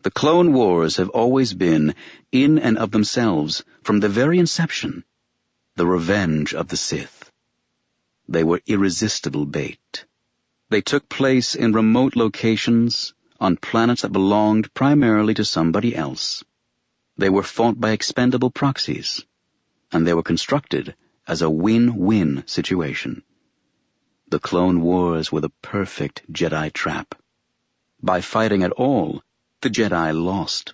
The Clone Wars have always been, in and of themselves, from the very inception, the revenge of the Sith. They were irresistible bait. They took place in remote locations, on planets that belonged primarily to somebody else. They were fought by expendable proxies, and they were constructed as a win-win situation. The Clone Wars were the perfect Jedi trap. By fighting at all, the Jedi lost.